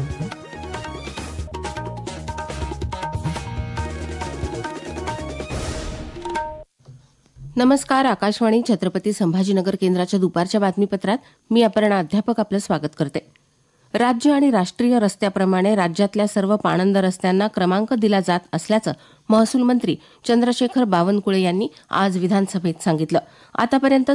नमस्कार. आकाशवाणी छत्रपती संभाजीनगर केंद्राच्या दुपारच्या बातमीपत्रात मी अपर्णा अध्यापक आपलं स्वागत करते. राज्य आणि राष्ट्रीय रस्त्याप्रमाणे राज्यातल्या सर्व पाणंद रस्त्यांना क्रमांक दिला जात असल्याचं महसूल मंत्री चंद्रशेखर बावनकुळे यांनी आज विधानसभेत सांगितलं. आतापर्यंत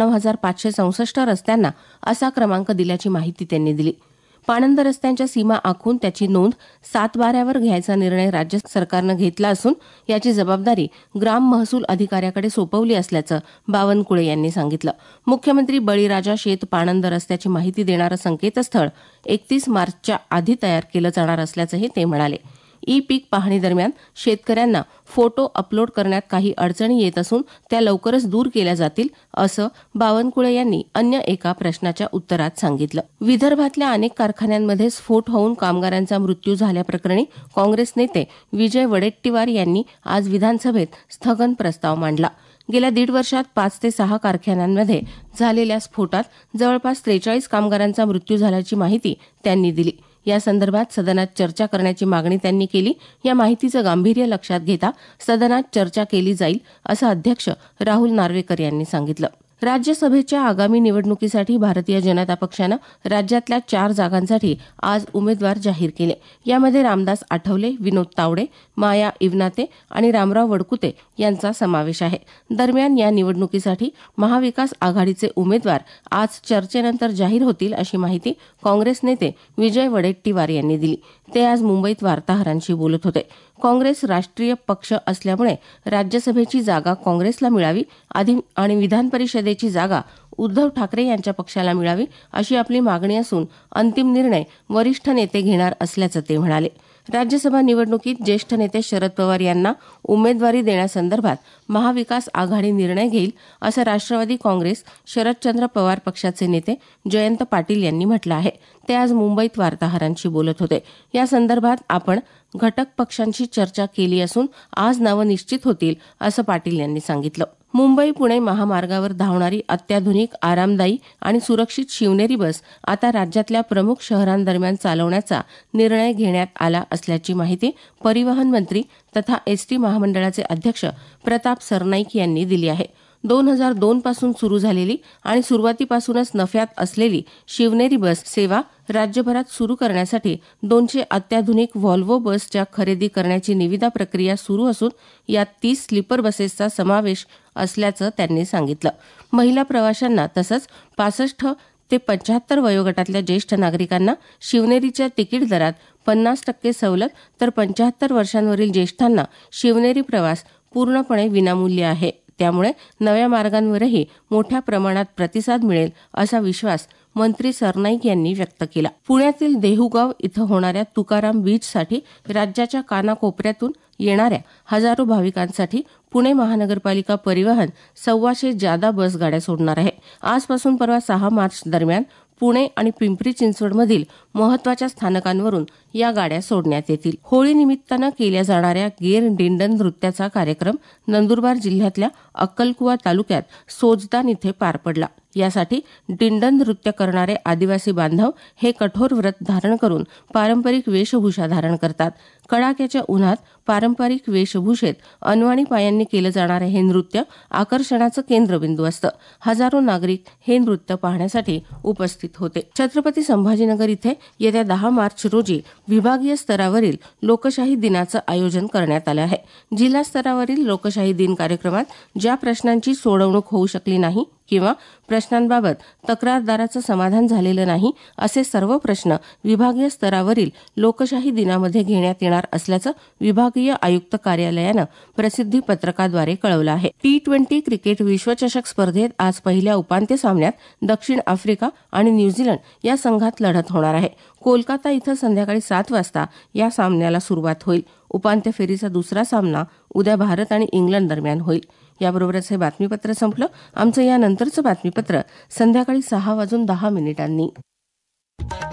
97,564 रस्त्यांना असा क्रमांक दिल्याची माहिती त्यांनी दिली. पाणंद रस्त्यांच्या सीमा आखून त्याची नोंद 7/12 घ्यायचा निर्णय राज्य सरकारनं घेतला असून याची जबाबदारी ग्राम महसूल अधिकाऱ्याकडे सोपवली असल्याचं बावनकुळे यांनी सांगितलं. मुख्यमंत्री बळीराजा शेत पाणंद रस्त्याची माहिती देणारं संकेतस्थळ 31 मार्चच्या आधी तयार केलं जाणार असल्याचंही ते म्हणाले. ई पीक पाहणी दरम्यान शेतकऱ्यांना फोटो अपलोड करण्यात काही अडचणी येत असून त्या लवकरच दूर केल्या जातील असं बावनकुळे यांनी अन्य एका प्रश्नाच्या उत्तरात सांगितलं. विदर्भातल्या अनेक कारखान्यांमध्ये स्फोट होऊन कामगारांचा मृत्यू झाल्याप्रकरणी काँग्रेस नेते विजय वडेट्टीवार यांनी आज विधानसभेत स्थगन प्रस्ताव मांडला. गेल्या 1.5 वर्षात 5 ते 6 कारखान्यांमध्ये झालेल्या स्फोटात जवळपास 43 कामगारांचा मृत्यू झाल्याची माहिती त्यांनी दिली. या संदर्भात सदनात चर्चा करण्याची मागणी त्यांनी केली. या माहितीचं गांभीर्य लक्षात घेता सदनात चर्चा केली जाईल असं अध्यक्ष राहुल नार्वेकर यांनी सांगितलं. राज्यसभेच्या आगामी निवडणुकीसाठी भारतीय जनता पक्षानं राज्यातल्या 4 जागांसाठी आज उमेदवार जाहीर केले. यामध्ये रामदास आठवले, विनोद तावडे, माया इवनाते आणि रामराव वडकुते यांचा समावेश आहे. दरम्यान या निवडणुकीसाठी महाविकास आघाडीचे उमेदवार आज चर्चेनंतर जाहीर होतील अशी माहिती काँग्रेस नेते विजय वडेट्टीवार यांनी दिली. ते आज मुंबईत वार्ताहरांशी बोलत होते. काँग्रेस राष्ट्रीय पक्ष असल्यामुळे राज्यसभेची जागा काँग्रेसला मिळावी आणि विधान परिषदेची जागा उद्धव ठाकरे यांच्या पक्षाला मिळावी अशी आपली मागणी असून अंतिम निर्णय वरिष्ठ नेते घेणार असल्याचं ते म्हणाले. राज्यसभा निवडणुकीत ज्येष्ठ नेते शरद पवार यांना उमेदवारी देण्यासंदर्भात महाविकास आघाडी निर्णय घेईल असं राष्ट्रवादी काँग्रेस शरदचंद्र पवार पक्षाचे नेते जयंत पाटील यांनी म्हटलं आहे. ते आज मुंबईत वार्ताहरांशी बोलत होते. या संदर्भात आपण घटक पक्षांशी चर्चा केली असून आज नावं निश्चित होतील असं पाटील यांनी सांगितलं. मुंबई पुणे महामार्गावर धावणारी अत्याधुनिक, आरामदायी आणि सुरक्षित शिवनेरी बस आता राज्यातल्या प्रमुख शहरांदरम्यान चालवण्याचा निर्णय घेण्यात आला असल्याची माहिती परिवहन मंत्री तथा एसटी महामंडळाचे अध्यक्ष प्रताप सरनाईक यांनी दिली आहे. 2002 पासून सुरू झालेली आणि सुरुवातीपासूनच नफ्यात असलेली शिवनेरी बस सेवा राज्यभरात सुरू करण्यासाठी 200 अत्याधुनिक व्हॉल्वो बसच्या खरेदी करण्याची निविदा प्रक्रिया सुरू असून यात 30 स्लीपर बसेसचा समावेश असल्याचं त्यांनी सांगितलं. महिला प्रवाशांना तसंच 65 ते 75 वयोगटातल्या ज्येष्ठ नागरिकांना शिवनेरीच्या तिकीट दरात 50% सवलत तर 75 वर्षांवरील ज्येष्ठांना शिवनेरी प्रवास पूर्णपणे विनामूल्य आहे. त्यामुळे नव्या मार्गांवरही मोठ्या प्रमाणात प्रतिसाद मिळेल असा विश्वास मंत्री सरनाईक यांनी व्यक्त केला. पुण्यातील देहुगाव इथं होणाऱ्या तुकाराम बीचसाठी राज्याच्या कानाकोपऱ्यातून येणाऱ्या हजारो भाविकांसाठी पुणे महानगरपालिका परिवहन 125 जादा बसगाड्या सोडणार आहे. आजपासून परवा 6 मार्च दरम्यान पुणे आणि पिंपरी चिंचवडमधील महत्वाच्या स्थानकांवरून या गाड्या सोडण्यात येतील. होळी निमित्तानं केल्या जाणाऱ्या गेर दिंडन नृत्याचा कार्यक्रम नंदुरबार जिल्ह्यातल्या अक्कलकुवा तालुक्यात सोजदान इथे पार पडला. यासाठी दिंडन नृत्य करणारे आदिवासी बांधव हे कठोर व्रत धारण करून पारंपरिक वेशभूषा धारण करतात. कडाक्याच्या उन्हात पारंपरिक वेशभूषेत अनवाणी पायांनी केलं जाणारे हे नृत्य आकर्षणाचं केंद्रबिंदू असतं. हजारो नागरिक हे नृत्य पाहण्यासाठी उपस्थित होते. छत्रपती संभाजीनगर इथे येत्या 10 मार्च रोजी विभागीय स्तरावरील लोकशाही दिनाचं आयोजन करण्यात आलं आहे. जिल्हा स्तरावरील लोकशाही दिन कार्यक्रमात ज्या प्रश्नांची सोडवणूक होऊ शकली नाही किंवा प्रश्नांबाबत तक्रारदाराचं समाधान झालेलं नाही असे सर्व प्रश्न विभागीय स्तरावरील लोकशाही दिनामध्ये घेण्यात येणार असल्याचं विभागीय आयुक्त कार्यालयानं प्रसिद्धी पत्रकाद्वारे कळवलं आहे. T20 क्रिकेट विश्वचषक स्पर्धेत आज पहिल्या उपांत्य सामन्यात दक्षिण आफ्रिका आणि न्यूझीलंड या संघात लढत होणार आहे. कोलकाता इथं संध्याकाळी 7 वाजता या सामन्याला सुरुवात होईल. उपांत्य फेरीचा दुसरा सामना उद्या भारत आणि इंग्लंड दरम्यान होईल. याबरोबरच हे बातमीपत्र संपलं. आमचं यानंतरचं बातमीपत्र संध्याकाळी 6:10 वाजून